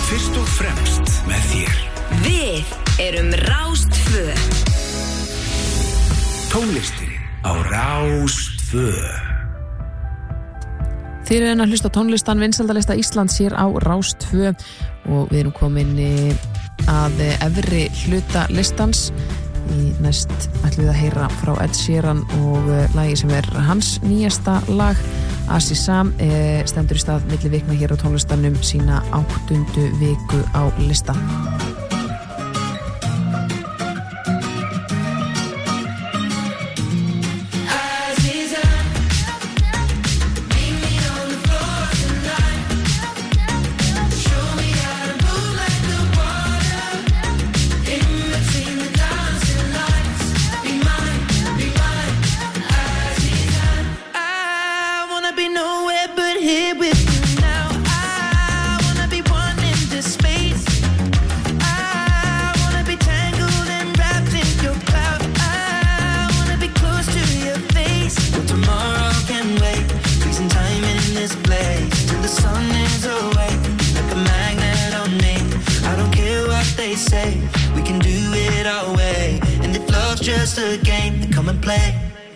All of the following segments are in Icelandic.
fyrst og fremst með þér. Við erum Rás 2. Tónlistin á Rás 2. Þið erum að hlusta á tónlistan vinsældalista Íslands hér á Rás 2 og við erum komin að efri hluta listans. Í næst ætlum við að heyra frá Ed Sheeran og lagi sem hans nýjasta lag. Asisam stendur í stað milli vikna hér á tónlistanum sína 8. viku á listan. Just a game to come and play.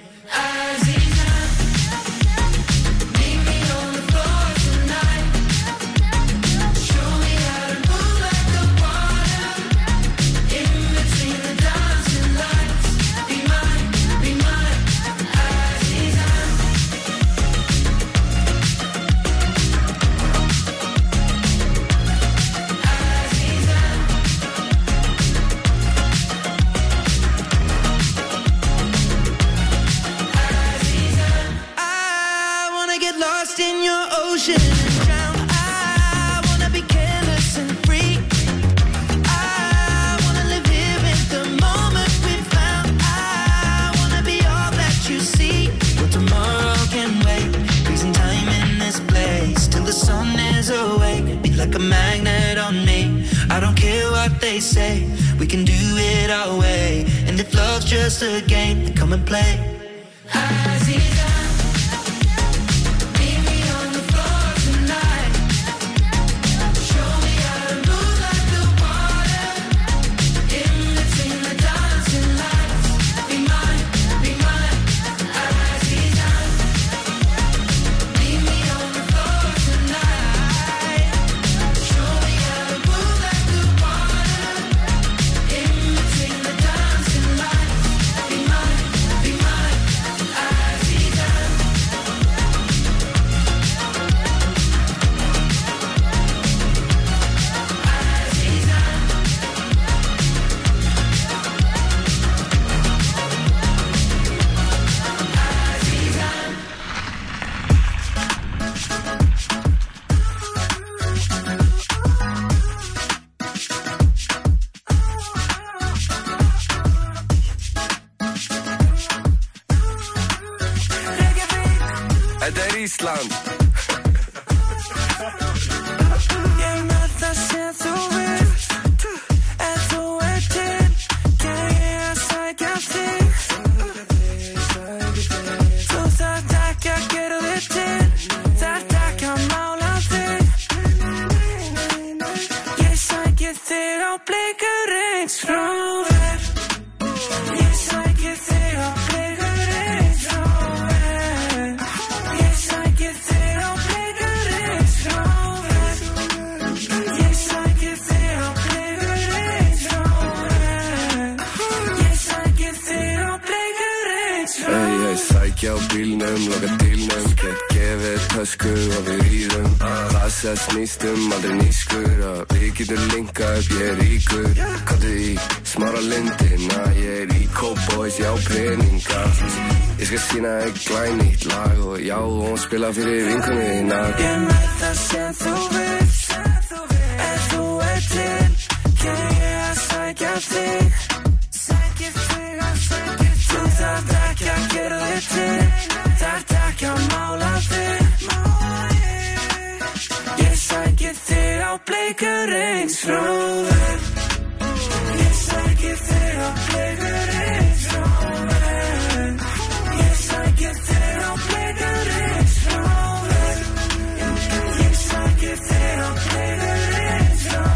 Like a magnet on me. I don't care what they say. We can do it our way. And if love's just a game, then come and play. Ísland. Ég með það sem þú vilt, ef þú til, kann ég að sækja þig. Þú þarft ekki að gera þig til, þarft ekki að mála þig. Ég sæki þig á Blikarengsflóðir. Ég sæki þig á Sækja á bílnum, loka dílnum, gefið tösku og við ríðum. Það sem snýst aldrei nýskur, að við getum linkað upp, ég ríkur. Kottu í smára lindina, ég í Cowboys, já peninga. Ég skal sýna þig glænýtt lag og já, og spila fyrir vinkonuna þína. Ég með það sem þú vilt, ef þú til, kann ég að sækja þig. Sæki þig að sæki þig. Þú þarft ekki að gera þig til, þarft ekki að mála þig. Ég sæki þig á Blikarengsflóðir. Ég sæki þig á Blikarengsflóðir. Ég sæki þig á Blikarengsflóðir. Ég sæki þig á Blikarengsflóðir.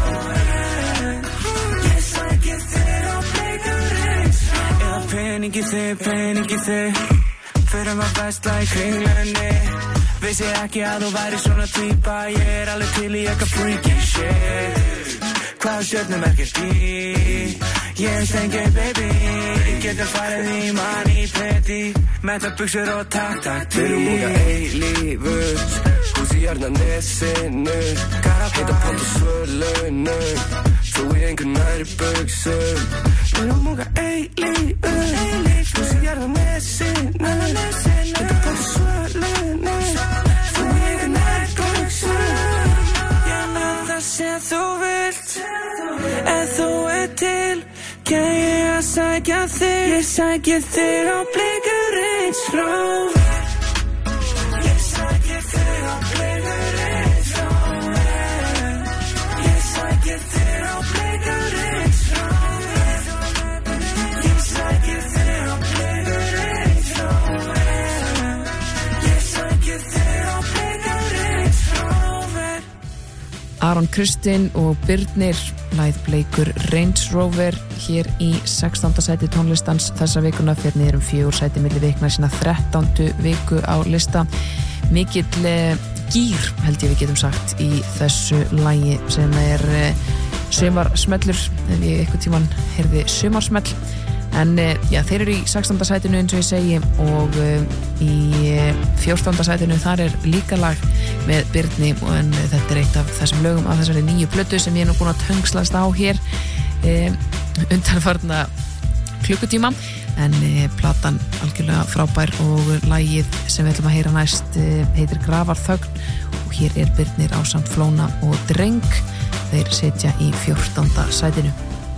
Peningi þig Förum að versla í Kringlunni Vissi ekki að þú væri svona týpa Ég alveg til í eitthvað freaky shit Hvað stjörnumerkir í Ég stengi baby Getur farið í money petty Metta buxur og takk Við erum unga eilífur Hús í Arnarnesinu Heita pott og svölunu Þú í einhver næri buxum Við erum unga eilífur Hús í Arnarnesinu Heita pott og svölunu Þú í einhver næri buxum Ég með það sem þú vilt Ef þú til Kann ég að sækja þig Ég sæki þig á Blikur Range Rover Ég sæki þig á Blikur Range Rover Ég sæki þig á Blikur Range Rover Ég sæki þig á Blikur Range Rover Ég sæki þig á Blikur Range Rover Aron Kristinn og Birnir lagið Bleikur Range Rover hér í 16. sæti tónlistans þessa vikuna fyrir niður 4 sæti milli vikna sína 13. viku á lista mikill gír held ég við getum sagt í þessu lagi sem sumarsmellur ef ég eitthvað tíman heyrði sumarsmell en já, þeir eru í 16. sætinu eins og ég segi og í 14. sætinu þar líka lag með Birni en þetta eitt af þessum lögum af þessari nýju plötu sem ég nú búin að töngslast á hér undanfarna klukkutíma en platan algjörlega frábær og lagið sem við ætlum að heyra næst heitir Grafarþögn og hér Birnir ásamt Flóna og Dreng þeir sitja í 14. sætinu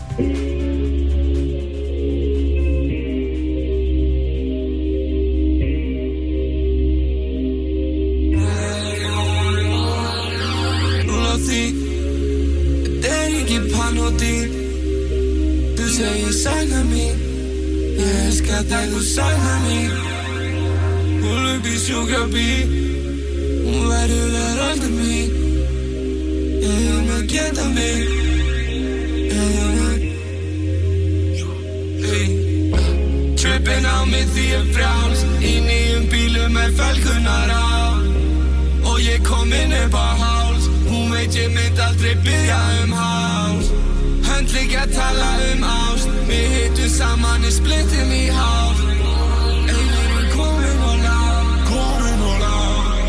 Du segir sakna mín Ég elska þegar þú sakna mín Hún upp í sjúkrabíl Hún verður alltaf mín Ég að geta mig Trippin á mig því ég frjáls Í nýjum bílum felgunar á Og ég kom inn upp á háls Hún veit ég mynd aldrei biðja háls Hönd líka tala ást Við hittum saman í splittum í hálf Erum komin og lág Komin og lág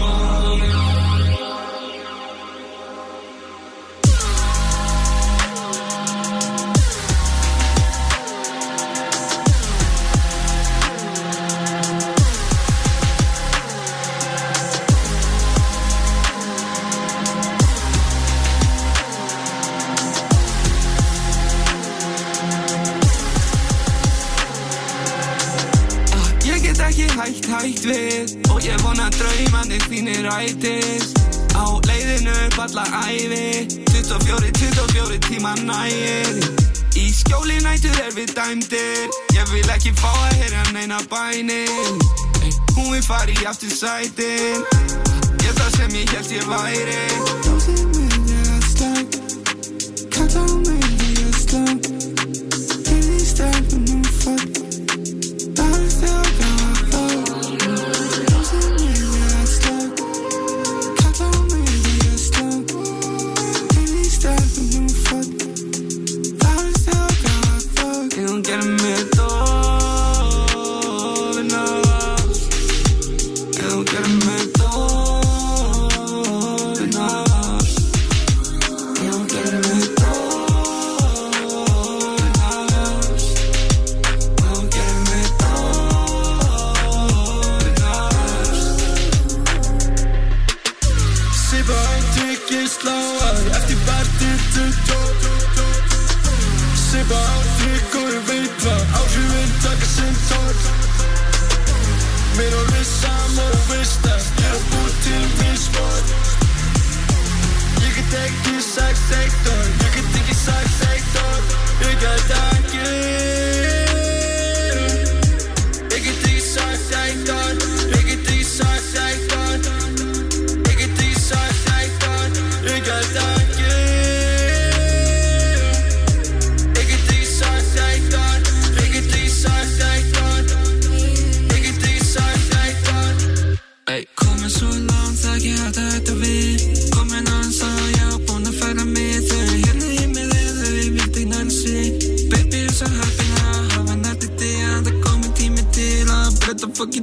Hætt við Og ég vona draumarnir þínir rætist Á leiðinu upp alla ævi 24 tíma nægir Í skjóli nætur við dæmdir Ég vil ekki fá að heyra neina bænir Hún vil fara í aftur sætin Ég það sem ég hélt ég væri Ljósið myndi að slag Kalla á myndi að slag Heyrði í stelpunum fall Það þegar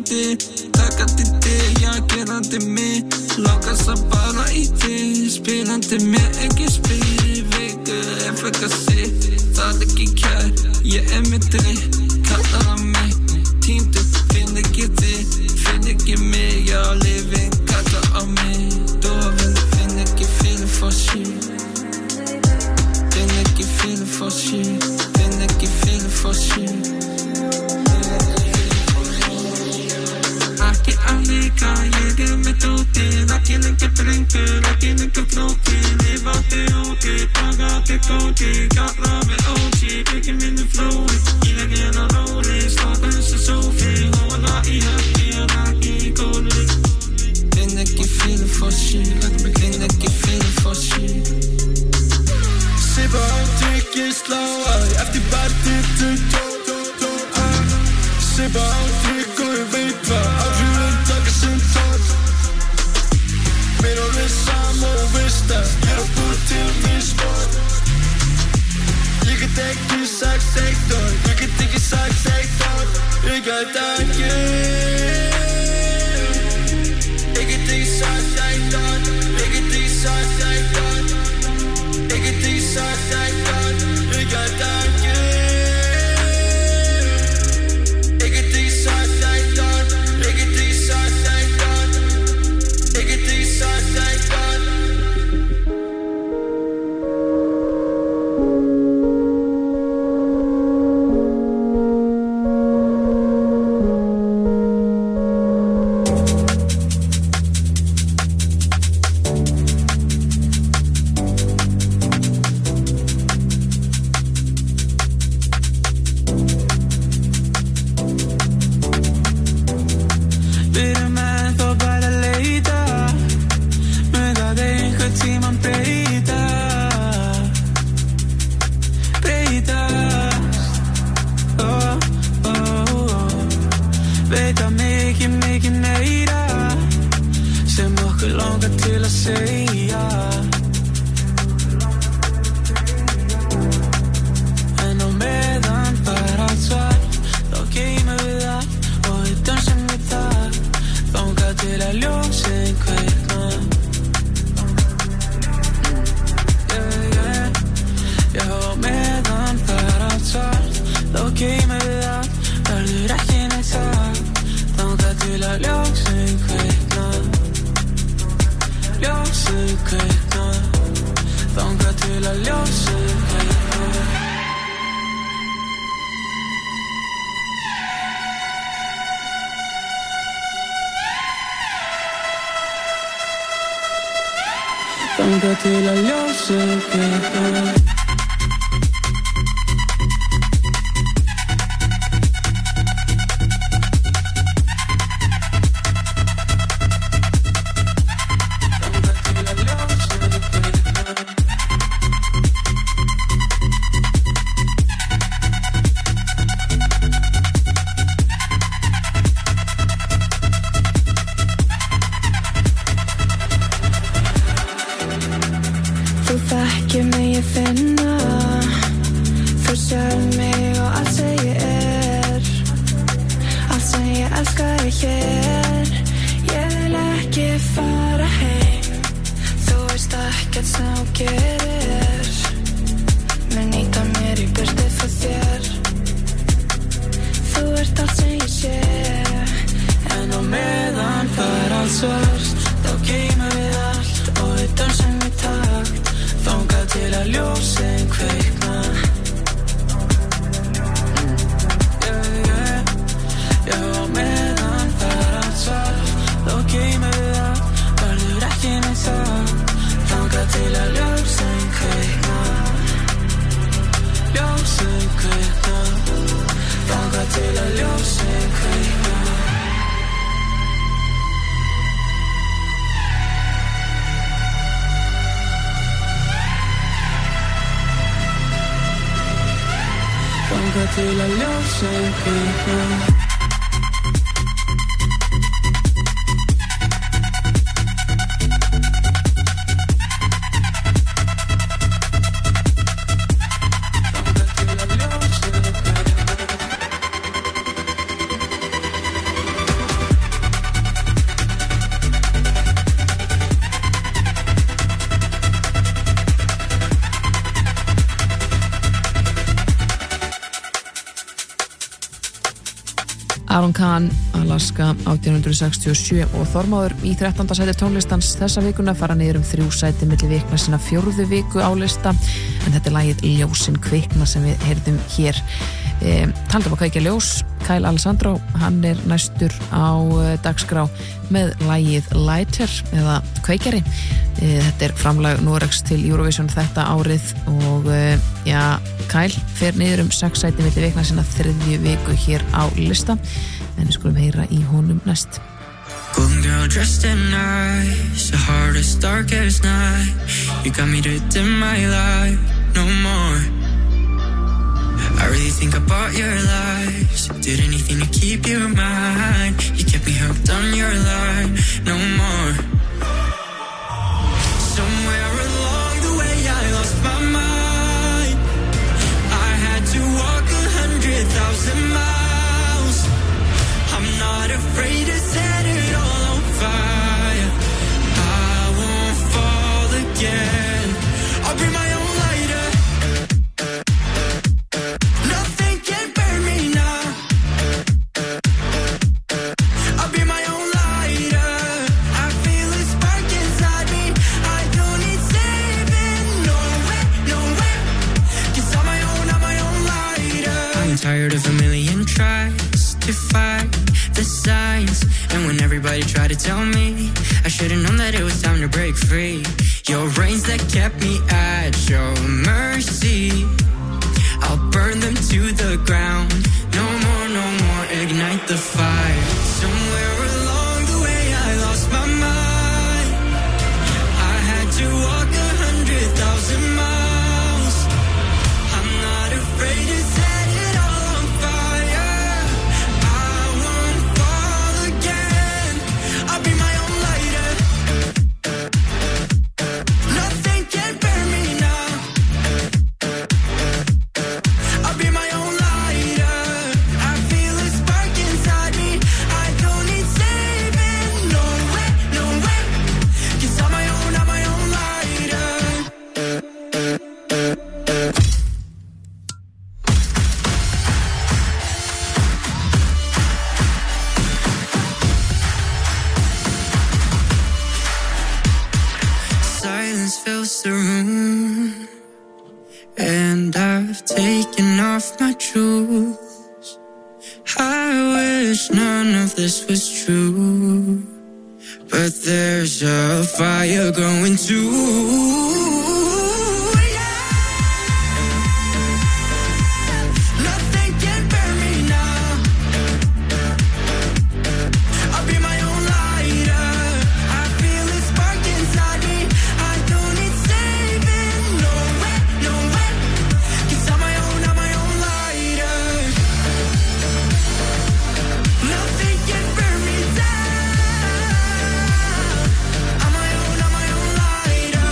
þig, takandi þig, já gerandi mig. Lókast að bara í þig, spilandi mér ekki spil í viku. Ef eitthvað sitt, það ekki kær, ég með drikk, kallar á mig. Týndu, finn ekki þig, finn ekki mig, já lifin, kallar á mig. Dofin, finn ekki feeling for shit. Finn ekki feeling for shit, finn ekki feeling for shit. Ekki að líka, ég með dótið, ekki lengi brengur, ekki lengi flótið, lifandi úti, bagati góti, kalla mig OG, byggja minni flói, ég legg hérna róli, sláta þessi sófi, hóla í höfni og laki í góli. Finn ekki feeling for shit, finn ekki feeling for shit. Sippa á drykki, slá að, eftir partí, sippa á drykk og ég veit hvað áhrifin taka sinn tótt. Mér og við saman og veist að ég búið til mér sport. Ég get ekki sagt eitt orð, ég get ekki sagt eitt orð. Ég get ekki, ég get ekki sagt eitt orð, ég get ekki sagt eitt orð, ég get ekki sagt eitt orð, ég get ekki. Þangað til að ljósið kviknar. Þangað til að ljósið kviknar. Aron Kahn, Alaska 1867 og Þormáður í 13. sæti tónlistans þessa vikuna fara niður 3 sæti milli vikna sinna 4. viku á lista en þetta lagið Ljósin kvikna sem við heyrðum hér. Taldum að kveikja ljós, Kyle Alessandro, hann næstur á dagskrá með lagið Lighter eða Kveikjari. Þetta framlag Noregs til Eurovision þetta árið og Kyle fer niður 6 sæti milli vikna sinna 3. viku hér á lista en við skulum heyra í honum næst. Golden girl dressed in nice, your heart is dark as night. You got me to dim my light, no more. I really think I bought your lies, did anything to keep you in mind. You kept me hooked on your line, no more. Somewhere along the way I lost my mind. I had to walk 100,000 miles. I'm not afraid to set it all on fire. I won't fall again. I'll be my own lighter. Nothing can burn me now. I'll be my own lighter. I feel a spark inside me. I don't need saving. No way, no way. 'Cause I'm my own lighter. I'm tired of a million tries to fight the signs, and when everybody tried to tell me I should've known that it was time to break free. Your reins that kept me at your mercy, I'll burn them to the ground. No more, no more, ignite the fire. Somewhere along the way I lost my mind. I had to walk 100,000 miles. I'm not afraid to set it all on fire. I won't fall again. I'll be my own lighter. Nothing can burn me now. I'll be my own lighter. I feel a spark inside me. I don't need saving. No way, no way. 'Cause I'm my own lighter. Silence fills the room, and I've taken off my shoes. I wish none of this was true, but there's a fire growing too. Nothing can burn me now. I'll be my own lighter. I feel a spark inside me. I don't need saving. No way, no way. 'Cause I'm my own lighter. Nothing can burn me down. I'm my own lighter.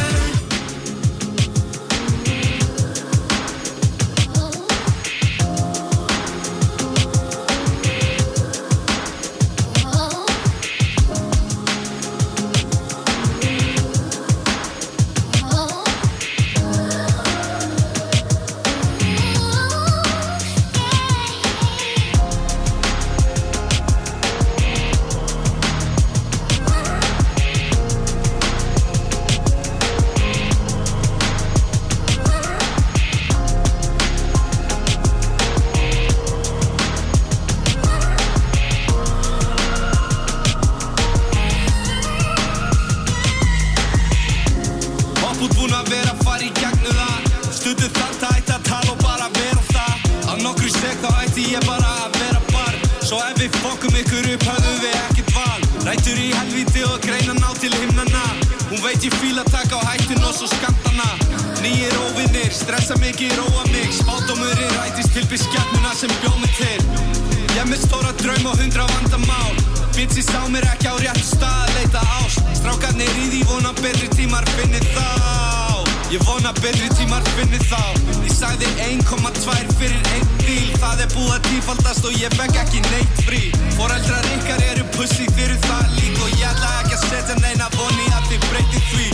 Hoppút búin að vera að fara í gegnum það. Stundum þetta ætti að tala og bara vera það. Á nokkru steg þá ætti ég bara að vera barn. Svo ef við fokkum ykkur upp höfðum við ekkert val. Rætur í helvíti og greina ná til himnana. Hún veit ég fíla taka á hættun og svo skantana. Nýir óvinnir, stressa mikið, róa mig. Spádómurinn rætist til beskjafnuna sem bjóð mig til. Ég með stóra draum og 100 vandamál. Bitsi sá mér ekki á réttu stað að leita ást. Strákarnir í því vona betri tímar finni þá. Ég vona betri tímar finni þá. Ég sagði 1,2 fyrir 1 bíl. Það búið að tífaldast og ég fekk ekki neitt frí. Foreldrar ykkar eru pussy, þið eru það lík. Og ég ætla ekki að setja neina von í að þið breytið því.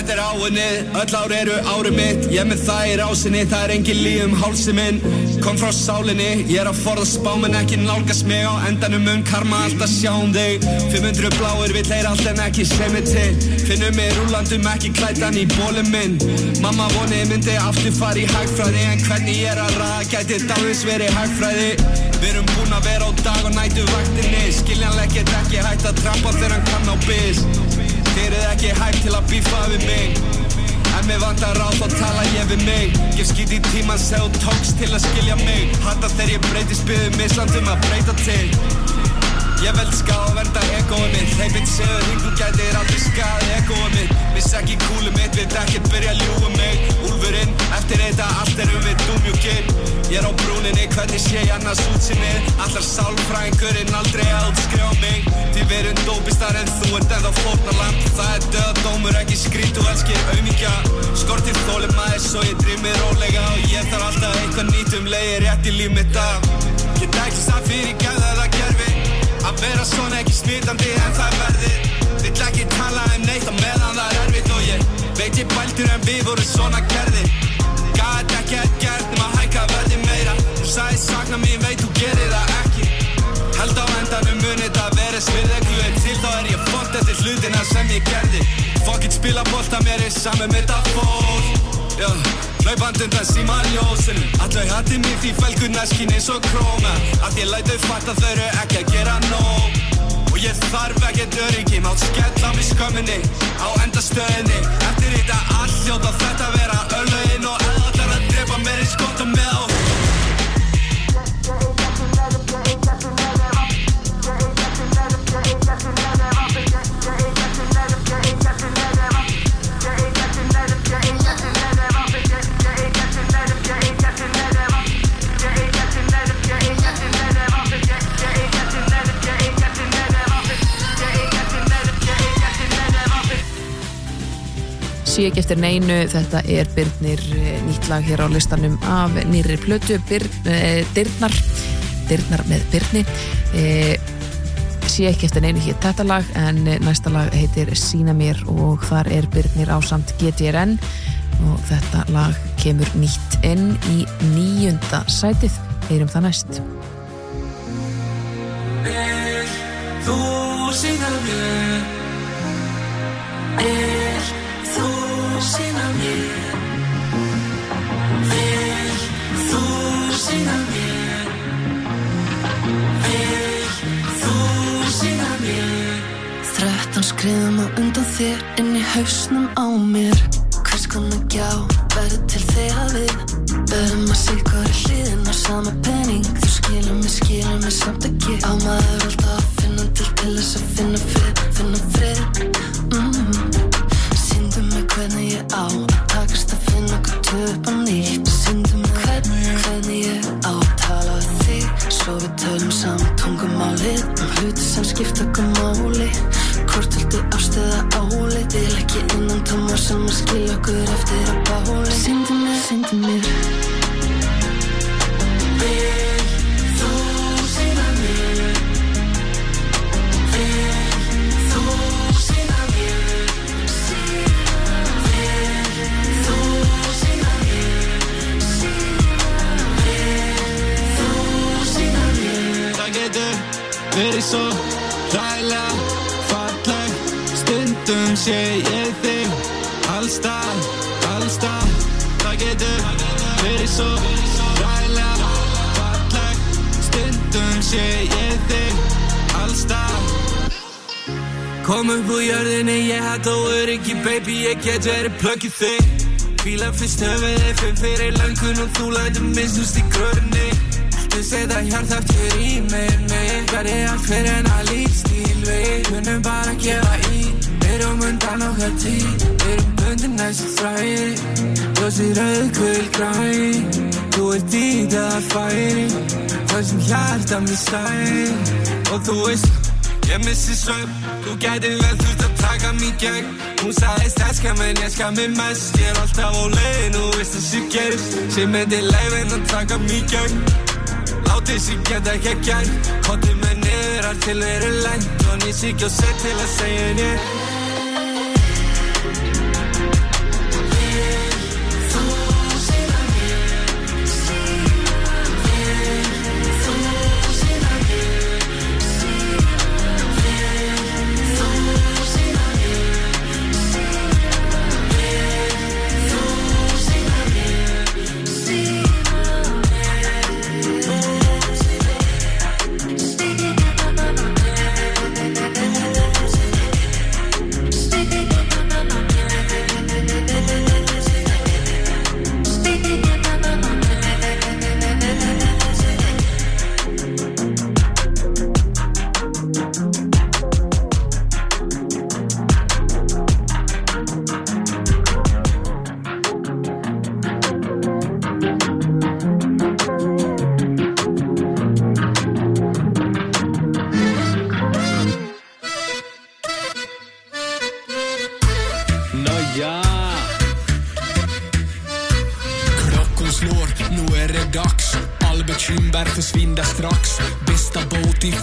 þetta áunnið, öll ár eru árið mitt. Ég með það í rásinni, það engin líf hálsi minn. Kom frá sálinni, ég að forða spá menn ekki nálgast mig. Á endanum karma alltaf sjá þig. 500 bláir vill heyra allt en ekki sem til. Finnum mig rúlandum ekki klætan í bólum minn. Mamma vonið myndi aftur fara í hagfræði. En hvernig ég að raða gæti dálins verið hagfræði. Við erum búin að vera á dag og nætu vaktinni. Skiljanleg get ekki hægt að trampa þegar hann kann á bis. Þið eruð ekki hægt til að bífa við mig. En mig vantar ráð þá tala ég við mig. Gef skít í tíman sem þú tókst til að skilja mig. Hata þegar ég breytist byggðum mislandum að breyta til. Ég veld skað og vernda egóið mitt. Hleypinn segur hring, þú gætir aldrei skað egóið mitt. Viss ekki kúlið mitt, vill ekkert byrja að ljúga mig. Úlfurinn, eftir þetta allt erum við dúmjúkinn. Ég á brúninni, hvernig sé ég annars útsinnið. Allar sálfræðingurinn aldrei að útskrifa mig. Því við erum dópistar en þú ert ennþá fórnarlamb. Það dauðadómur, ekki skrít, þú elskir aumingja. Skortir þolinmæði svo ég drif mig rólega. Og ég þarf alltaf eitthvað nýtt leiðir rétt í líf mitt af. Get ekki samt fyrirgefð eða gerfi. Að vera svona ekki smitandi en það verðið. Vill ekki tala neitt á meðan það erfitt. Og ég veit ég bældur en við vorum svona gerðir. Gat ekki gert nema hækka verði meira. Þú sagði sakna mín, veit þú gerir það ekki. Held á endanum munið það verið svirðeglu. En til þá ég fótt eftir hlutina sem ég gerði. Fuck it, spila bolta mér saman með það fólk. Hlaupand undan símaljósinu. Allau hatti mig því felgurnar skín eins og króna. Að ég læt þau fatta þau eru ekki að gera nóg. Og ég þarf ekkert öryggi. Mátt skella mig skömminni á endastöðinni. Eftir þetta allt hljóta þetta vera örlögin. Og ef allar að drepa mér skott og með á. Sé ekki eftir neinu, þetta Birnir, nýtt lag hér á listanum af nýrri plötu, Dyrnar með Birni. Sé ekki eftir neinu hér þetta lag, en næsta lag heitir Sýna mér og þar Birnir ásamt GTRN og þetta lag kemur nýtt inn í 9. sætið. Heyrum það næst. Þú sýna mér, þú sýna mér, þú sýna mér, þú sýna mér. 13 skriðum á undan þér inn í hausnum á mér. Hvers konar gjá verður til þegar við verðum að sitthvori hliðin á sama penning. Þú skilur mig samt ekki. Á maður alltaf að finna til þess að finna frið. Sýndu mig hvernig ég á að takast að finna okkur tvö upp á nýtt. Sýndu mig hvernig ég á að tala við þig svo við tölum saman tungumálið hluti sem skipta okkur máli. Hvort viltu ást eða álit. Vil ekki innan tóma sem að skilja okkur eftir að báli. Sýndu mér vil þú sýna mér, vil þú sýna mér, vil þú sýna mér, vil þú sýna mér. Það getur verið svo hræðilega falleg. Stundum sé ég þig allstað. Það getur verið svo hræðilega falleg. Stundum sé ég þig allstað. Kom upp úr jörðinni, ég hatt og öryggi, baby, ég get verið plöggið þig. Fíla fyrst höfuðið, finn fyrir löngun og þú lætur minnst í gröðinni. Þú setja hjartaftur í mig, verði allt fyrir hennar lífstíl. Við kunum bara gefa í, erum undan okkar tíð, erum bundin næstu þræði. Ljósið rauð, gul, græn, þú ert í það færi, það sem hjarta mér stæð. Og þú veist, ég missi svefn, þú gæti vel þurft að taka mig gegn. Hún sagðist elska menn ég skam mig mest. Ég alltaf á leiðin, þú veist að sér gerist. Sér myndi leifin að taka mig gegn. Látið sér geta ekki að gæn. Kotið mig niður allt til þeir lengt. Og nýs ekki á sett til að segja nýtt.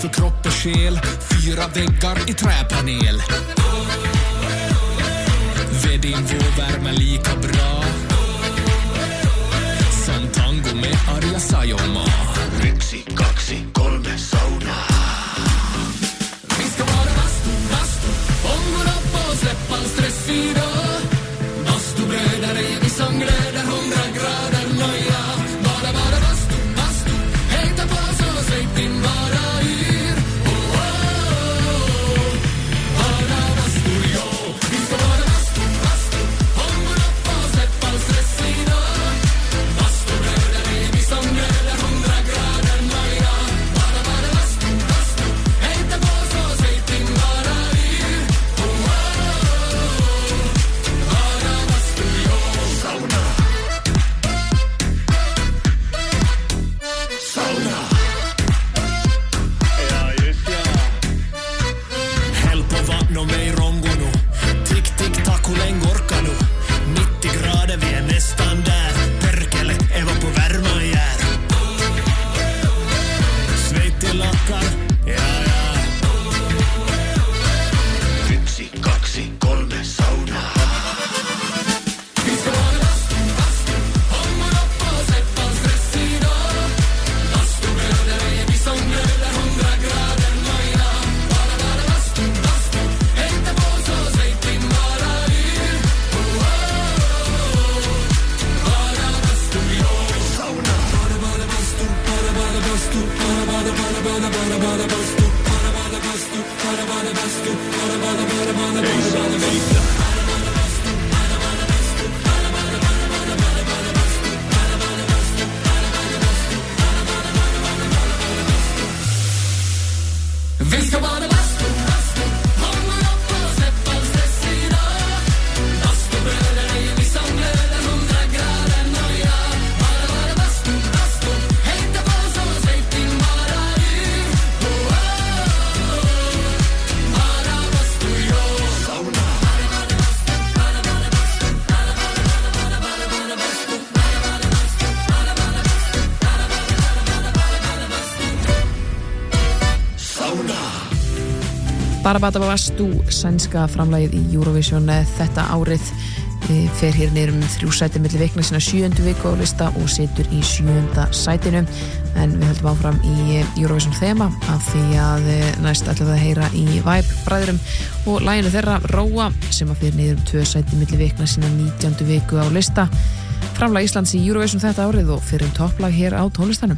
för kropp och själ. 4 väggar i träpanel. Ved din vårvärme lika bra som tango med Arja Saijonmaa. 1, 2, 3 sauna. Vi ska vara bastu, ångor upp och släpp all stress idag. Bastubröder är vi som glöder 100 grader nöja. Bara bastu, hejta på så släpp din vara yr. Oh, oh, oh. Bara bastu, ja. Vi ska vara bastu, ångor upp och släpp all stress idag. Bastubröder är vi som glöder 100 grader nöja. Bara bastu, hejta på så släpp din vara yr. Oh, oh, oh. Bara bastu, ja. Sauna. Sauna. Ja, just ja. Häll på vatten och mig rongo nu. Tick, tick, tack, hur länge orkar nu? 90 grader, vi är nästan där. Perkele, Eva på värma jär. Svett i lackar, ja, ja. 1, 2, 3 sauna. Vi ska vara bastu, ångor upp och släpp all stress idag. Bastubröder är vi som glöder 100 grader nöjda. Bara bastu, hejta på så släpp din vara yr. Oh, oh, oh. Bara bastu, ja. Sauna. Bara bastu, bara bastu, bara bastu, bara bastu, bara bastu, bara bastu, bara bastu. Vi ska vara bastu, ångor upp och släpp all stress idag. Bastubröder är vi som glöder 100 grader nöja. Bara bastu, hejta på så släpp din vara yr. Oh, oh, oh. Bara bastu, ja. Sauna. Sauna. Barabata Bastu, sænska framlagið í Eurovision þetta árið, fer hér niður 3 sæti milli vikna sína 7. viku á lista og situr í 7. sætinu, en við höldum áfram í Eurovision þema af því að næst ætlum við að heyra í Vibe bræðurum og laginu þeirra Róa sem að fer niður 2 sæti milli vikna sína 19. viku á lista. Framlag Íslands í Eurovision þetta árið og fyrir topplag hér á tónlistanum.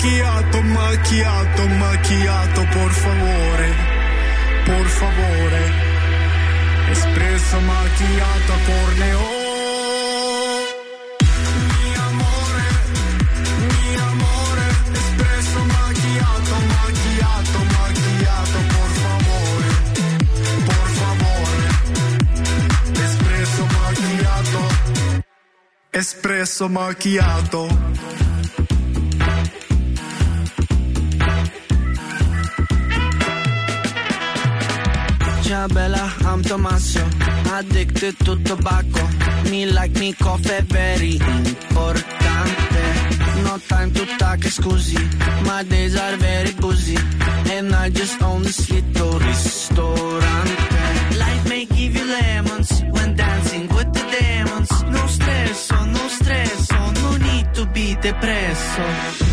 macchiato, macchiato, macchiato, por favore, por favore. Espresso macchiato corneo. Mi amore, espresso macchiato, macchiato, macchiato, por favore, por favore. Espresso macchiato, espresso macchiato. Ciao bella, I'm Tommaso, addicted to tobacco. Me like me coffee, very importante. No time to talk, scusi. My days are very busy, and I just own this little ristorante. Life may give you lemons when dancing with the demons. No stresso, no stresso, no need to be depresso.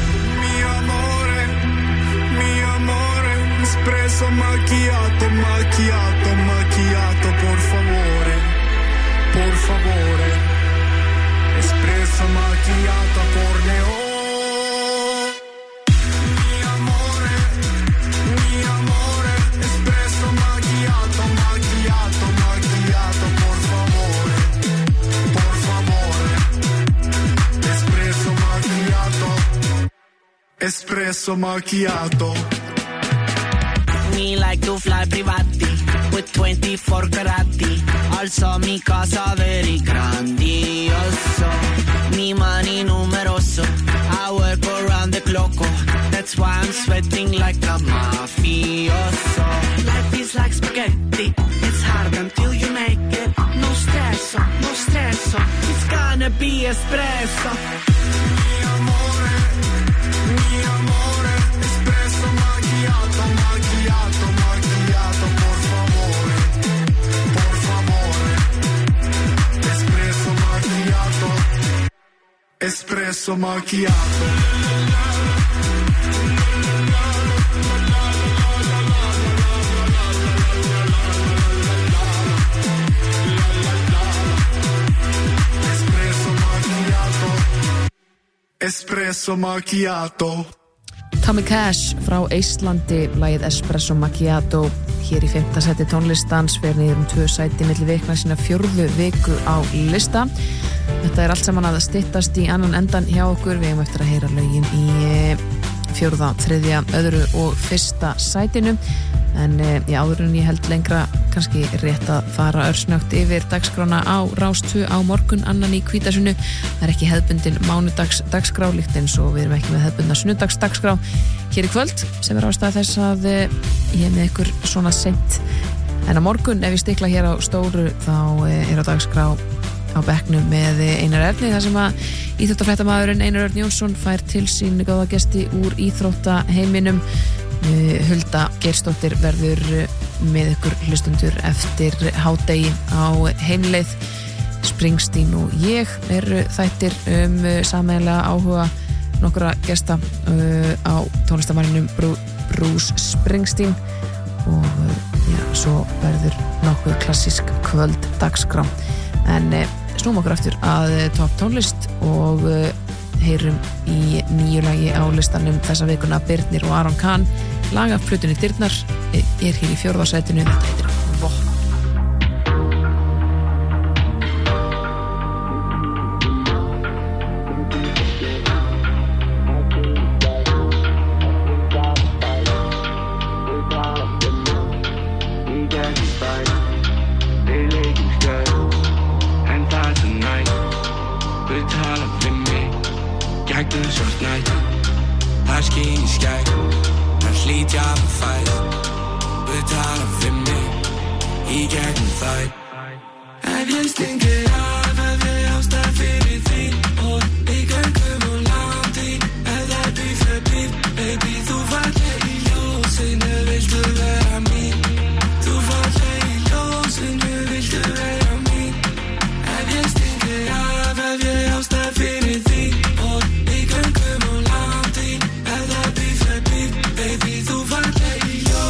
Mi amore, espresso macchiato, macchiato, macchiato, por favore, por favore. Espresso macchiato corneo. Mi amore, espresso macchiato, macchiato, macchiato, por favore, por favore. Espresso macchiato, espresso macchiato. Me like to fly privati with 24 carati. Also mi casa very grandioso. Mi money numeroso. I work around the clock. That's why I'm sweating like a mafioso. Life is like spaghetti. It's hard until you make it. No stresso, no stresso. It's gonna be espresso. Mi amore, espresso macchiato, macchiato, macchiato, por favore, por favore. Espresso macchiato, espresso macchiato. Espresso macchiato. Tommy Cash frá Íslandi, lagið Espresso Macchiato hér í 5. sæti tónlistans, fer niður 2 sæti milli vikna sína 4. viku á lista. Þetta allt saman að styttast í annan endan hjá okkur. Við eigum eftir að heyra lögin í 4., 3., 2. og 1. sætinu, en áður en ég held lengra kannski rétt að fara örsnögt yfir dagskrána á Rás 2 á morgun, annan í hvítasunnu. Það ekki hefðbundin mánudags dagskrá líkt eins og við erum ekki með hefðbundna sunnudags dagskrá hér í kvöld, sem ástæða þess að ég er með ykkur svona seint. En á morgun, ef ég stikla hér á stóru, þá á dagskrá á bekknum með Einar Erni, þar sem að íþróttafréttamaðurinn Einar Örn Jónsson fær til sín góða gesti úr íþróttaheiminum. Hulda Geirsdóttir verður með ykkur hlustundur eftir hádegi á heimleið. Springsteen og ég eru þættir sameiginlega áhuga nokkra gesta á tónlistamanninum Bruce Springsteen, og svo verður nokkuð klassísk kvöld dagskrá. En snúum okkur aftur að topp tónlist og heyrum í nýju lagi á listanum þessa vikuna. Birnir og Aron Kahn, lag af plötunni Dyrnar, er hér í 4. sætinu. Þetta heitir Vopn.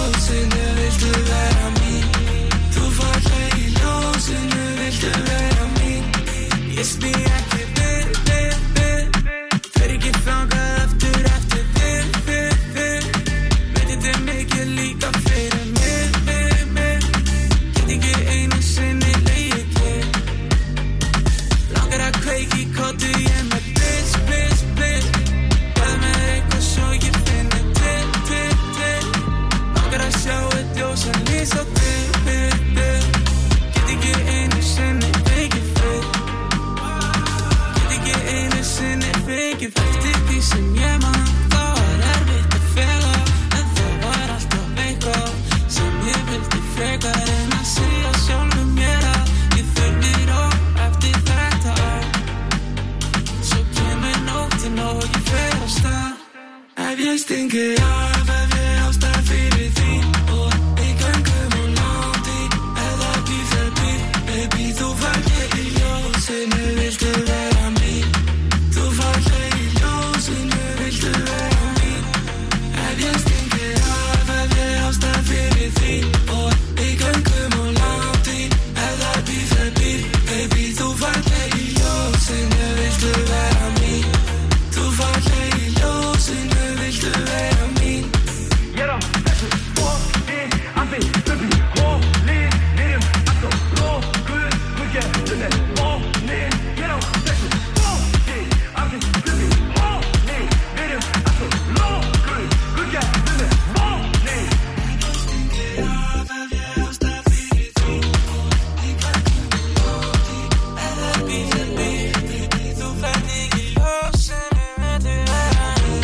Viltu vera stingi af ef ég ástæð fyrir því og við göngum og langt í ef það býr þeir býr baby þú falleg í ljósinu viltu vera mín þú falleg í ljósinu viltu vera mín ef ég stingi af ef ég ástæð fyrir því og við göngum og langt í ef það býr þeir býr baby þú falleg í ljósinu viltu vera mín þú falleg í ljósinu viltu vera mín ég á þessu bóti að við löpum hólið niðrum allt og lokuð við getum með bónin ég á þessu bóti að við löpum hólið niðrum allt og lokuð við getum með bónin ég af ef ég ástæð fyrir því og við göngum og langt í ef það býr þeir býr baby þú falleg í ljósinu viltu vera mín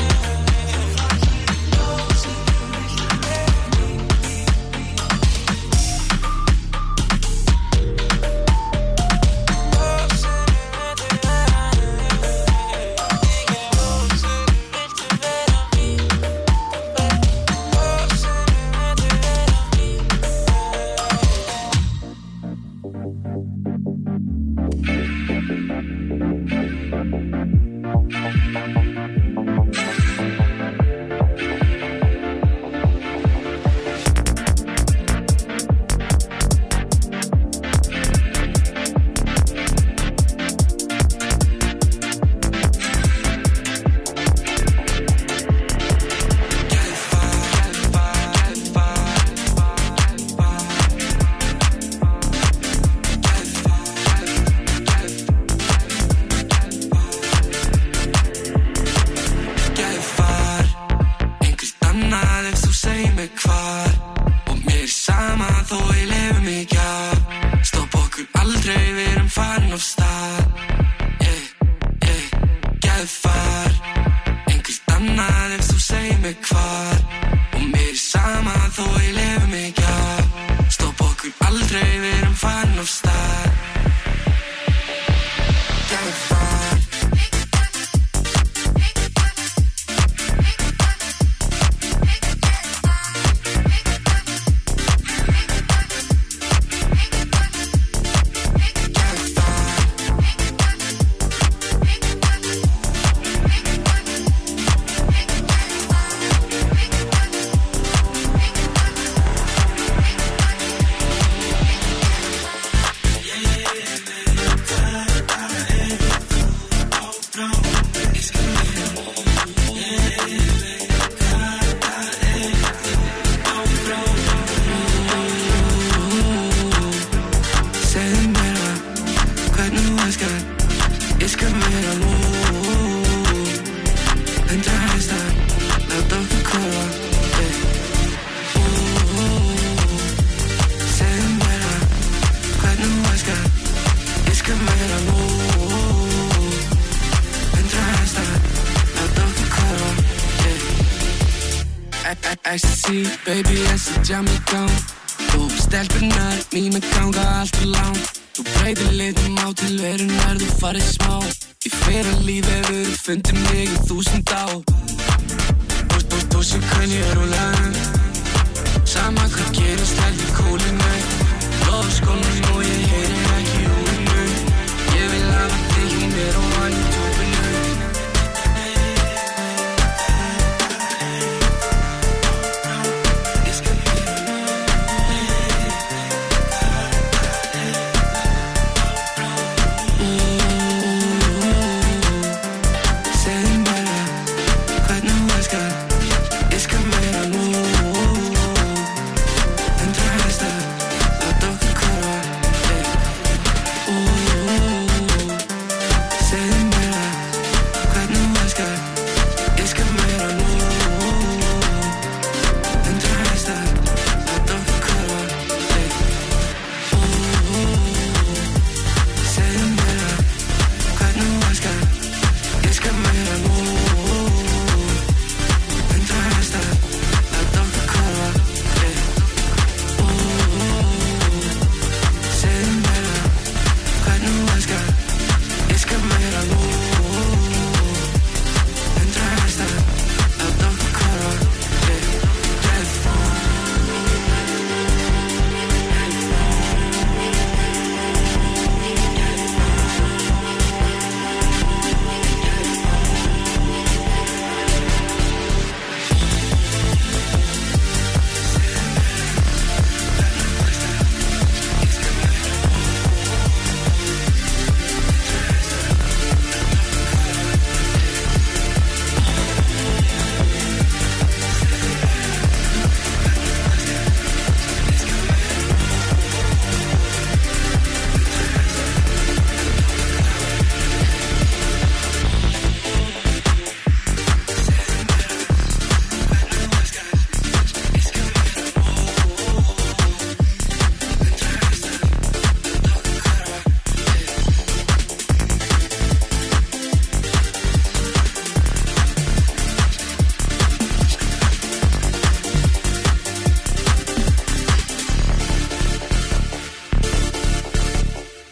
Ecstasy, baby, þessi jam í gang og stelpunar mínar ganga allt og langt þú breytir litum á tilverunar þú farið smá í fyrra lífi hefur fundið mig í 1000 ár þú sé hvernig ég rúlaðum sama hvað gerist held í kúlinu lofa skólnum og ég heyri ekki í húrinu ég vil hafa þig í mér og hann í túbinu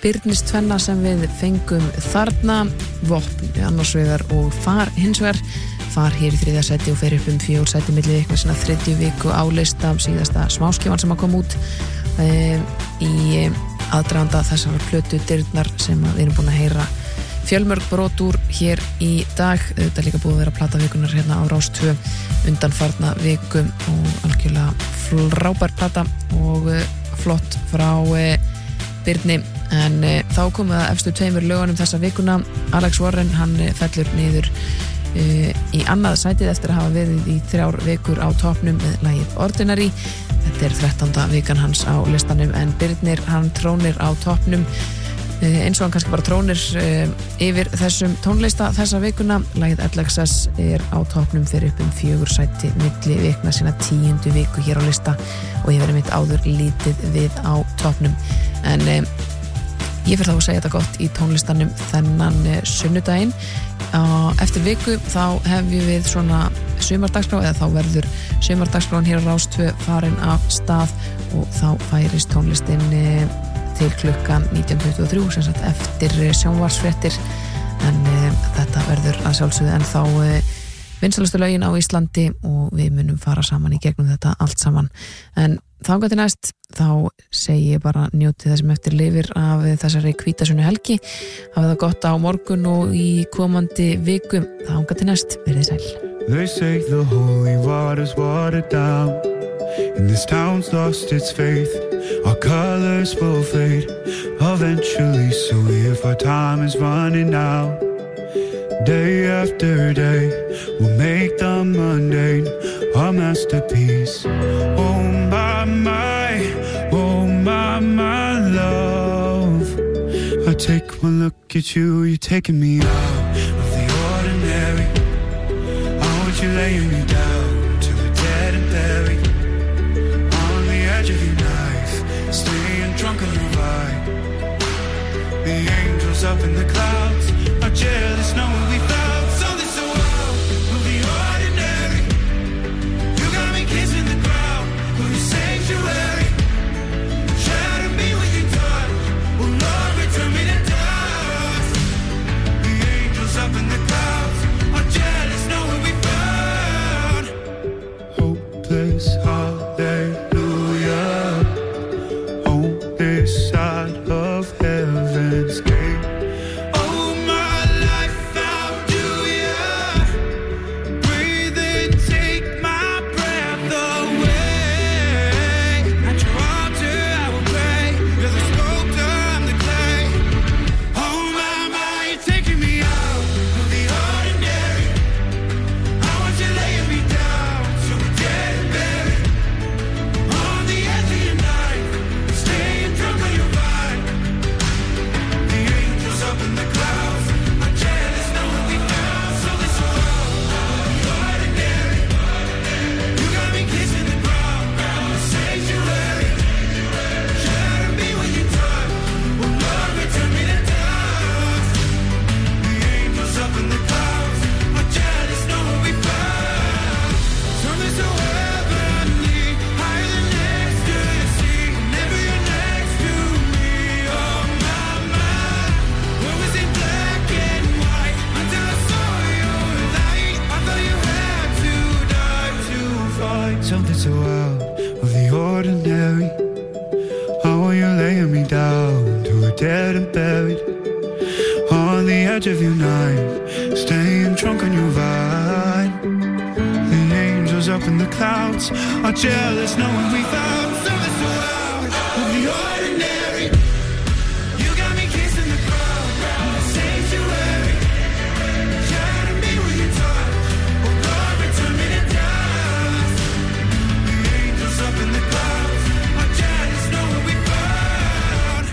Birnis tvenna sem við fengum þarna, Vopn annars vegar og Far hins vegar. Far hér í 3. sæti og fer upp 4 sæti milli vikna sinna 3. viku á lista, síðasta smáskifan sem kom út í aðdraganda þessar plötu Dyrnar sem við erum búin að heyra fjölmörg brot úr hér í dag. Þetta er líka búið að vera plata vikunar hérna á Rás 2 undanfarna vikum og algjörlega frábær plata og flott frá Birni. En þá komum við að efstu 2 lögunum þessa vikuna. Alex Warren, hann fellur niður í annað sætið eftir að hafa verið í 3 vikur á toppnum með lagið Ordinary. Þetta er 13. vikan hans á listanum, en Birnir, hann trónir á toppnum eins og hann kannski bara trónir yfir þessum tónlista þessa vikuna. Lagið LXS er á toppnum fyrir upp 4 sæti milli vikna sína 10. viku hér á lista og ég verið mitt áður lítið við á toppnum. En ég fyrir þá að segja þetta gott í tónlistanum þennan sunnudaginn. Eftir viku þá hefjum við svona sumardagskrá, eða þá verður sumardagskrán hér á Rás 2 farin af stað og þá færist tónlistin til klukkan 19:23 sem sagt eftir sjónvarpsfréttir. En þetta verður að sjálfsögðu en þá vinsælustu lögin á Íslandi og við munum fara saman í gegnum þetta allt saman. En þangað til næst þá segi ég bara njótið það sem eftir lifir af þessari hvítasunnu helgi. Hafið það gott á morgun og í komandi viku. Þangað til næst, verið sæl. They say the holy water's watered down and this town's lost its faith. Our colors will fade eventually, so if our time is running out, day after day we'll make the mundane our masterpiece. Oh my love, I take one look at you, you're taking me out of the ordinary. I want you laying me down till we're dead and buried on the edge of your knife, staying drunk on your ride. The angels up in the clouds are jealous knowing we found something so wild of the ordinary. You got me kissing the ground of your sanctuary. Shatter me with your touch, oh Lord, return me to dust. The angels up in the clouds are jealous knowing we found hopeless hallelujah on this side of heaven's gate. Something so out of the ordinary. How are you laying me down to a dead and buried on the edge of your knife, staying drunk on your vine. The angels up in the clouds are jealous knowing we found something so out of the ordinary. You got me kissing the ground of the sanctuary. Shatter me with your touch, oh Lord, return me to dust. The angels up in the clouds are jealous knowing we found.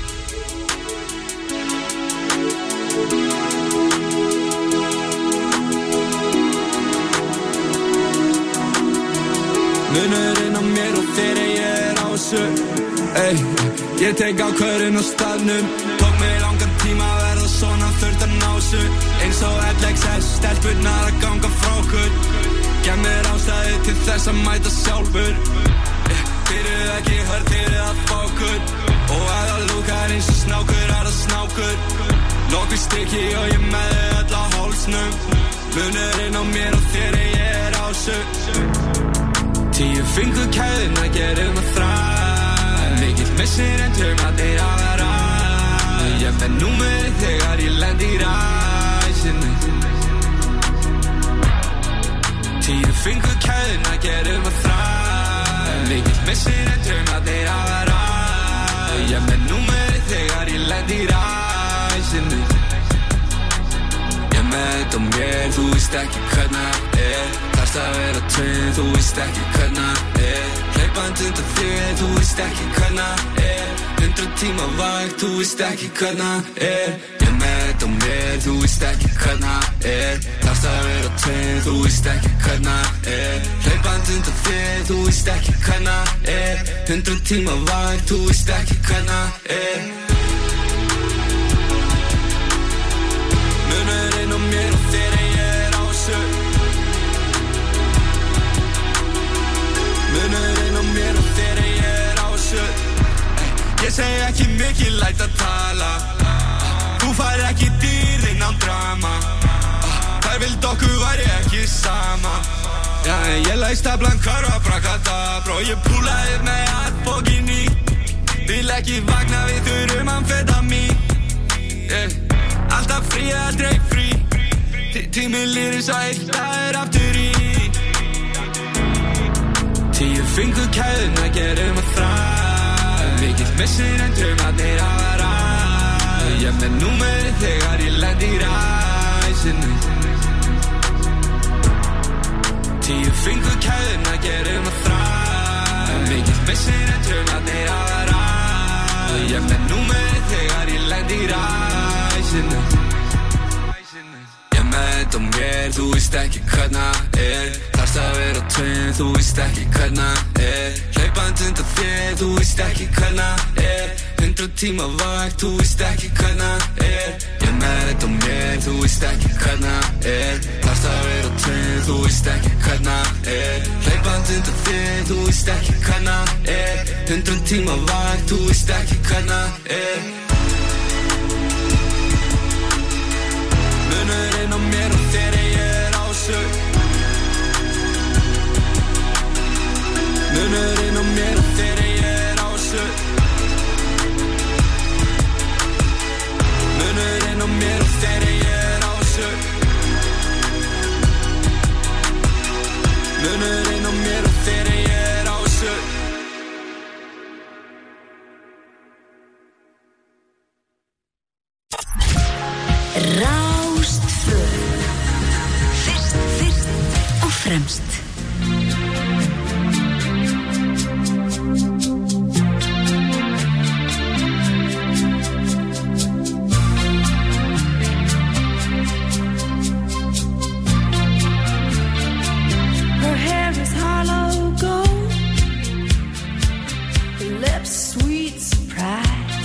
Munurinn á mér og þér ég á þessu. Ey, ég tek ákvörðun á staðnum. Tók mig langan tíma að verða svona, þurft að ná þessu. Eins og LXS, stelpurnar að ganga frá okkur. Gef mér ástæðu til þess að mæta sjálfur. Byrjuð ekki hörð fyrir að fá okkur. Og ef það lúkar er eins og snákur, er það snákur Nokkur stykki og ég með þau öll á hálsnum Munurinn á mér og þér ég er á sög 10 fingur kæðina gerum að þræ Mikill missir en tömarnir að vera Ég með númerið þegar ég lend í ræsinu 10 fingur kæðina gerum að þræ Mikill missir en tömarnir að vera Ég með númerið þegar ég lend í ræsinu Ég með þetta á mér, þú veist ekki hvernig Þarft að vera tvinn, þú veist ekki hvernig Hlaupand undan þér, þú veist ekki hvernig 100 tíma vakt, þú veist ekki hvernig Ég með þetta á mér, þú veist ekki hvernig Þarft að vera tvinn, þú veist ekki hvernig Hlaupand undan þér, þú veist ekki hvernig 100 tíma vakt, þú veist ekki hvernig Munurinn á mér og þér ég er á sög Munurinn á mér og þér ég er á sög Ég segi ekki mikið læt að tala Þú fær ekki dýrin án drama Þær vild okkur væri ekki sama Ég læst að blank hvarfa brakadabra Og ég púlaði með allt fókin í Vil ekki vagna við þurrum amfetamin Alltaf frí, aldrei frí Tíminn líður svo það aftur í 10 fingur kæðina gerum að þræ Mikill missir en tömarnir að vera Ég með númerið þegar ég lend í ræsinu 10 fingur kæðina gerum að þræ Mikill missir en tömarnir að vera Ég með númerið þegar ég lend í ræsinu Ég með þetta á mér, þú veist ekki hvernig Þarft að vera tvinn, þú veist ekki hvernig Hlaupand undan þér, þú veist ekki hvernig 100 tíma vakt, þú veist ekki hvernig Ég með þetta á mér, þú veist ekki hvernig Þarft að vera tvinn, þú veist ekki hvernig Hlaupand undan þér, þú veist ekki hvernig 100 tíma vakt, þú veist ekki hvernig Munurinn á mér og þér ég er á sög Munurinn á mér og þér ég er á sög Munurinn á mér og þér ég er á sög Munurinn á mér og þér ég er á sög Rástfö Fyrst og fremst Her hair is hollow gold Her lips sweet surprise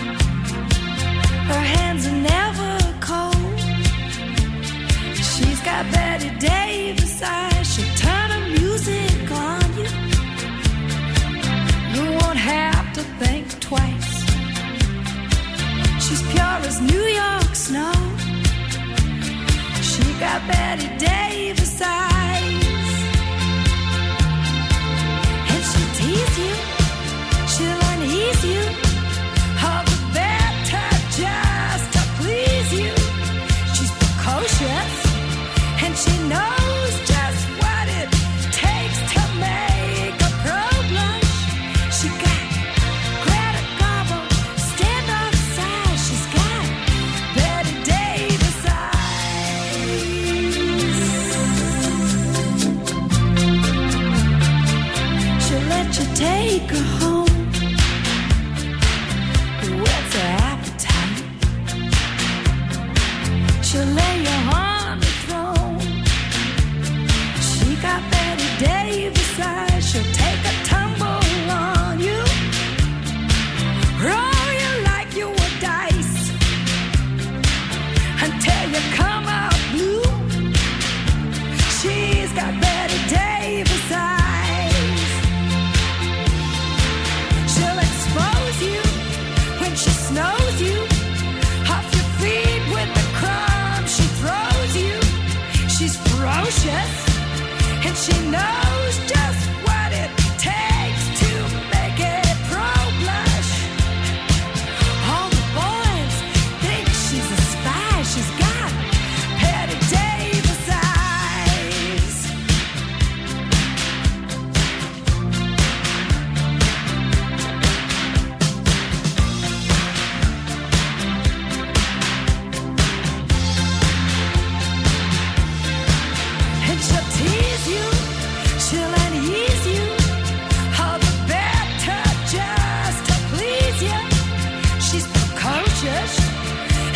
Her hands are never cold She's got Betty Davis eyes She'll turn her music on you You won't have to think twice She's pure as New York snow She got Betty Davis eyes And she'll tease you She'll unease you All the better just to please you She's precocious And she knows just what it takes to make a pro blush She got Greta Garbo, stand off side She's got Betty Davis eyes She'll let you take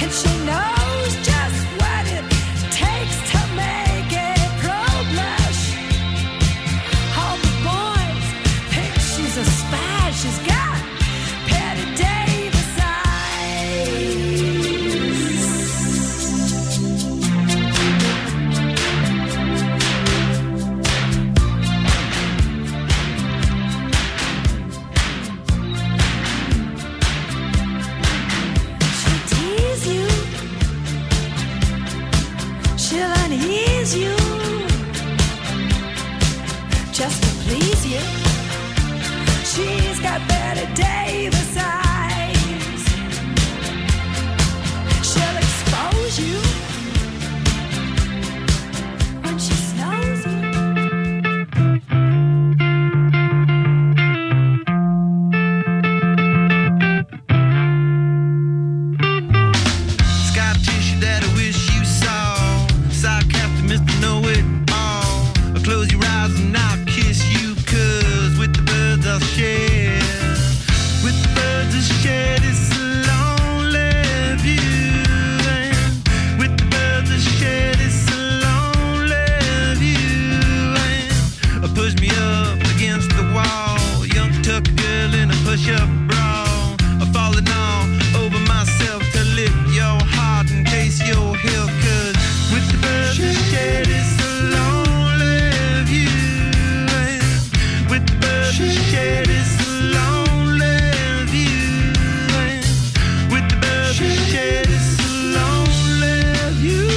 and she knows just what it takes to make a pro blush. All the boys think she's a spy. She's got Patty Davis eyes. She'll tease you. She'll unease you just to please you. She's got Betty Davis eyes. She'll expose you when she snows you. Scar tissue that I wish you saw. Sarcastic Mr. Know-It-All. Close your eyes and I'll kiss you, 'cause with the birds I'll share. With the birds I'll share this lonely view. And with the birds I'll share this lonely view. And push me up against the wall. Young tuck girl in a push-up bra. Falling all over myself to lick your heart and taste your health. 'Cause with the birds I'll share this lonely view. And with the birds I'll share this lonely view. And with the birds I'll share this lonely view.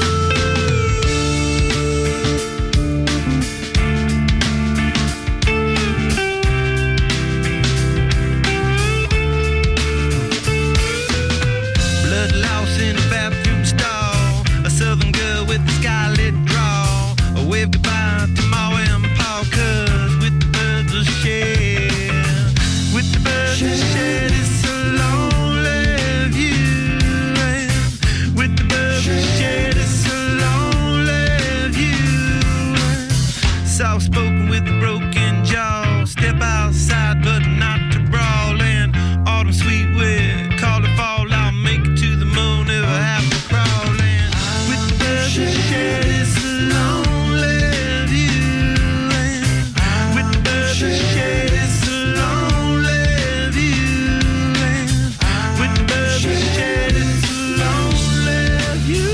Blood loss in a bathroom stall. A southern girl with a scarlet draw. A wave goodbye to Ma and Pa, 'cause with the birds will share. With the birds will share this lonely view. And with the birds will share this lonely view. Soft spoken with a broken jaw. Step outside but not to brawl. And autumn sweet with call it fall. I'll make it to the moon if I have to crawl. And with the birds will share this lonely view. And with the birds will share this lonely view. And with the birds will share this lonely view.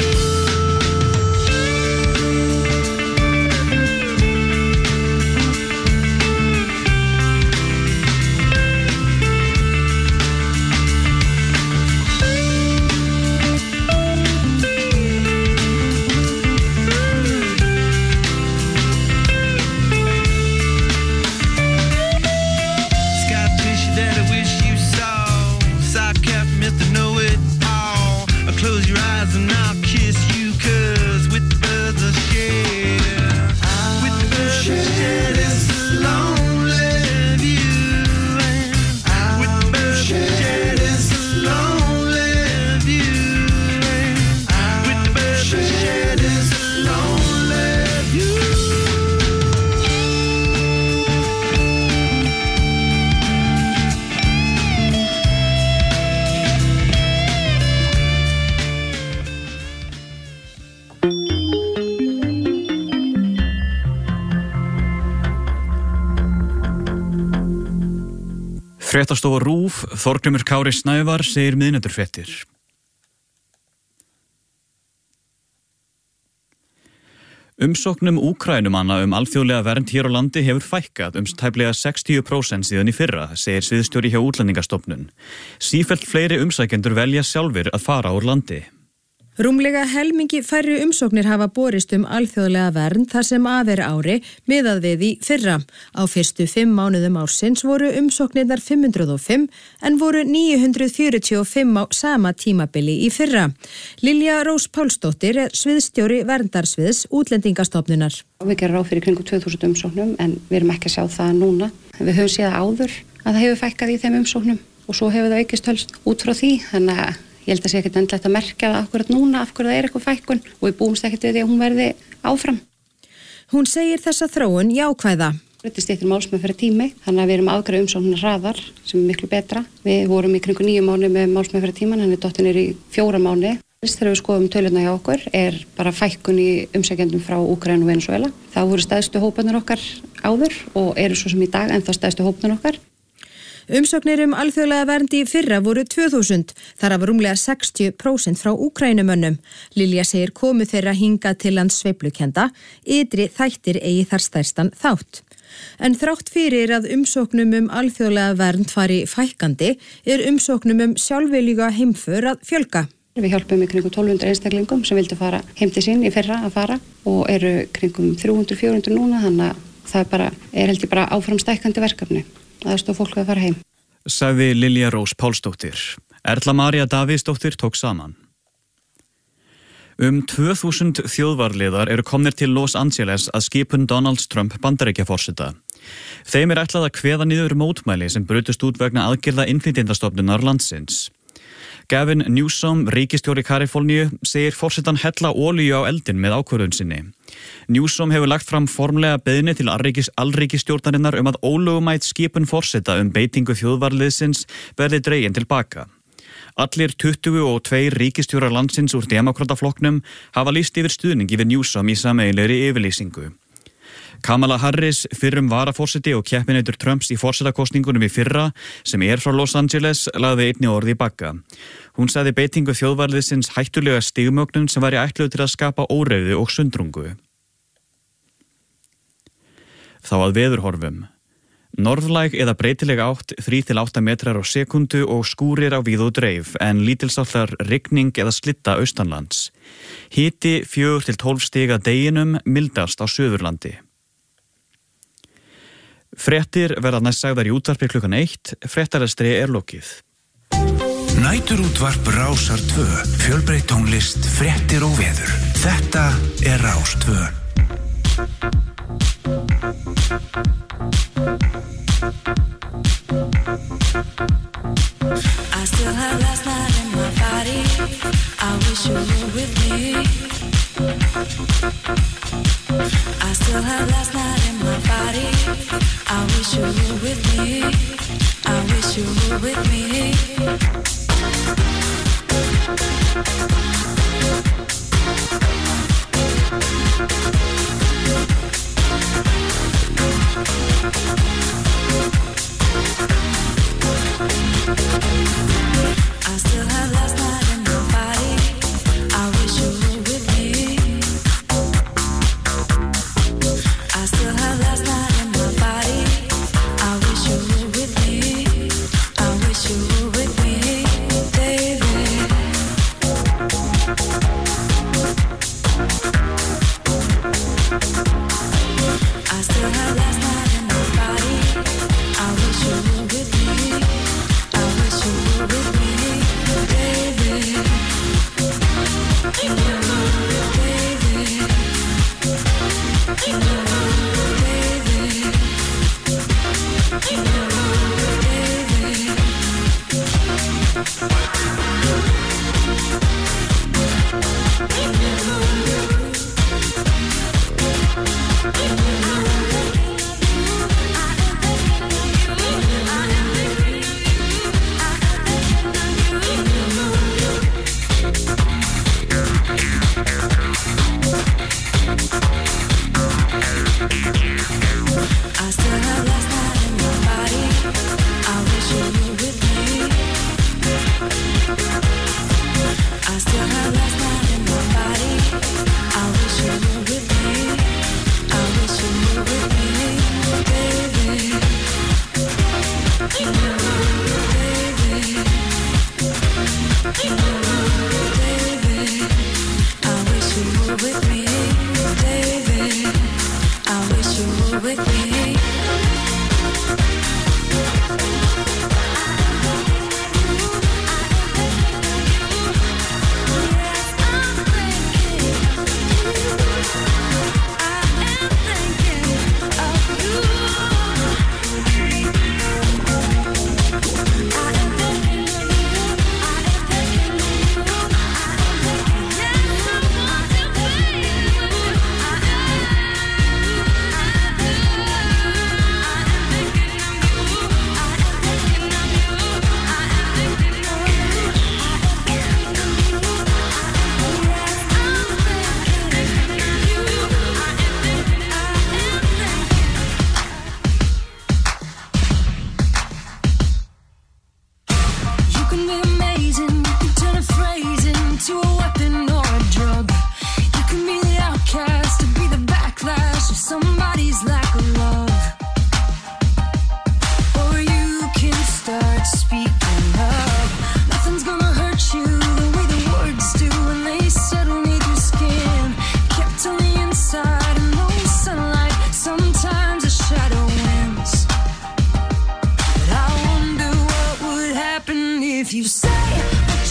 Scar tissue that I wish you saw. Sarcastic Mr. Know-It-All. Close your eyes and I'll kiss you, 'cause with the birds I'll share. With the birds I'll share this lonely view. And with the birds I'll share this lonely view. And with the birds I'll share this lonely view. Fréttastofa RÚV, Þorgrímur Kári Snævar segir miðnæturfréttir. Umsóknum Úkraínumanna alþjóðlega vernd hér á landi hefur fækkað tæplega 60% síðan í fyrra, segir sviðsstjóri hjá Útlendingastofnun. Sífellt fleiri umsækjendur velja sjálfir að fara úr landi. Rúmlega helmingi færri umsóknir hafa borist alþjóðlega vernd þar sem af ári miðað við í fyrra. Á fyrstu 5 mánuðum ársins voru umsóknirnar 505 en voru 945 á sama tímabili í fyrra. Lilja Rós Pálsdóttir sviðsstjóri verndarsviðs Útlendingastofnunar. Við gerum ráð fyrir kringum 2000 umsóknum en við erum ekki að sjá það núna. Við höfum séð áður að það hefur fækkað í þeim umsóknum og svo hefur það aukist tölst út frá því, þannig að ég held að sé ekkert endilegt að merkja það akkurat núna af hverju það eitthvað fækkun og við búumst ekkert við því að hún verði áfram. Hún segir þessa þróun jákvæða. Þetta styttir málsmeðferðar tími, þannig að við erum afgreiða umsóknina hraðar sem miklu betra. Við vorum í kringu 9 mánuði með málsmeðferðar tíman, hann dottin í 4 mánuði. Þegar við skoðum tölurnar hjá okkur bara fækkun í umsækjendum frá Úkraínu og Venesúela. Það voru stærstu hóparnir okkar áður og eru svo sem í dag ennþá stærstu hóparnir okkar. Umsóknir alþjóðlega vernd í fyrra voru 2000, þar af rúmlega 60% frá Úkrænumönnum. Lilja segir komu þeirra hingað til lands sveiflukenda, ytri þættir eigi þar stærstan þátt. En þrátt fyrir að umsóknum alþjóðlega vernd fari fækkandi, umsóknum sjálfviljuga heimför að fjölga. Við hjálpum í kringum 1200 einstaklingum sem vildu fara heim til sín í fyrra að fara og eru kringum 300-400 núna, þannig að það held ég bara áfram stækkandi verkefni. Aðstoð fólk að fara heim. Sagði Lilja Rós Pálsdóttir. Erla María Davíðsdóttir tók saman. 2000 þjóðvarliðar eru komnir til Los Angeles að skipun Donald Trump Bandaríkjaforseta. Þeim ætlað að kveða niður mótmæli sem brutust út vegna aðgerða innflytjendastofnunar landsins. Gavin Newsom, ríkisstjóri Kaliforníu, segir forsetan hella olíu á eldin með ákvörðun sinni. Newsom hefur lagt fram formlega beiðni til alríkisstjórnarinnar að ólögumæt skipun forseta beitingu þjóðvarliðsins verði dregin til baka. Allir 22 ríkisstjórar landsins úr demókrataflokknum hafa lýst yfir stuðningi við Newsom í sameiginlegri yfirlýsingu. Kamala Harris, fyrrum varaforseti og keppinautur Trumps í forsetakosningunum í fyrra, sem frá Los Angeles, lagði einni orði í bagga. Hún sagði beitingu þjóðvarliðsins hættulega stigmögnun sem væri ætluð til að skapa óreiðu og sundrungu. Þá að veðurhorfum. Norðlæg eða breytileg átt 3-8 metrar á sekundu og skúrir á víð og dreif, en lítilsáttar rigning eða slitta austanlands. Hiti 4-12 stig að deginum, mildast á Suðurlandi. Fréttir verða næst sagðar í útvarpi klukkan 1, fréttarastri lokið. Næturútvarp Rásar 2, fjölbreytt tónlist, fréttir og veður. Þetta Rás 2. I still have last night in my body. I wish you were with me. I still have last night in my body. I wish you were with me. I wish you were with me. I still have last night in my body. I wish you were with me. I still have last night in my body. I wish you were with me. I wish you were with me, baby. I still have last night in my body. I wish you were with me. I wish you were with me, baby. I wish you were with me.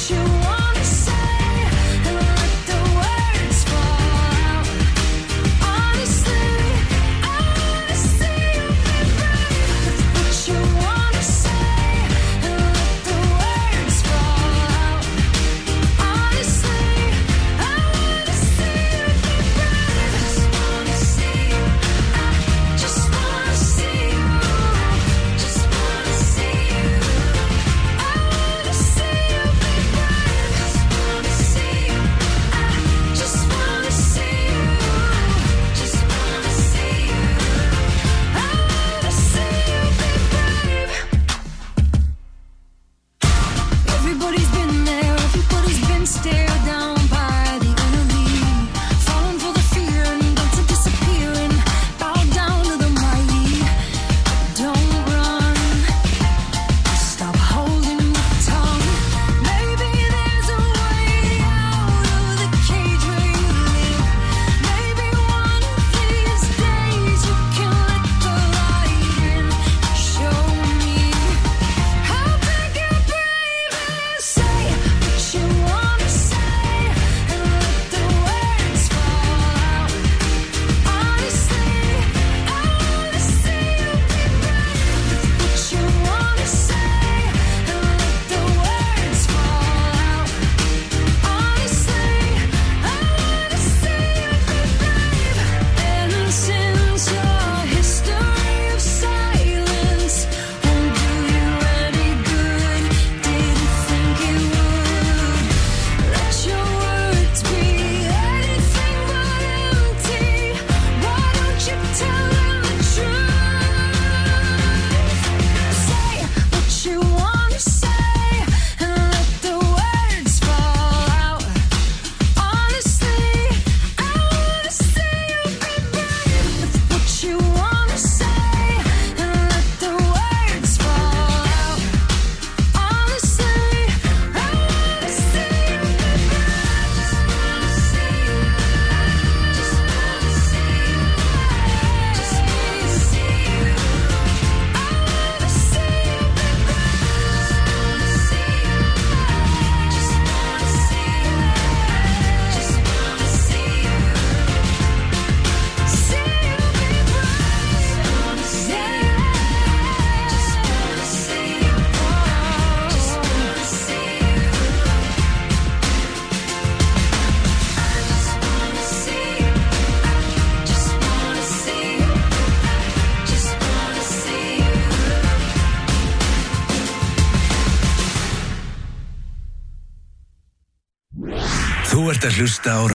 Þú ert að hlusta á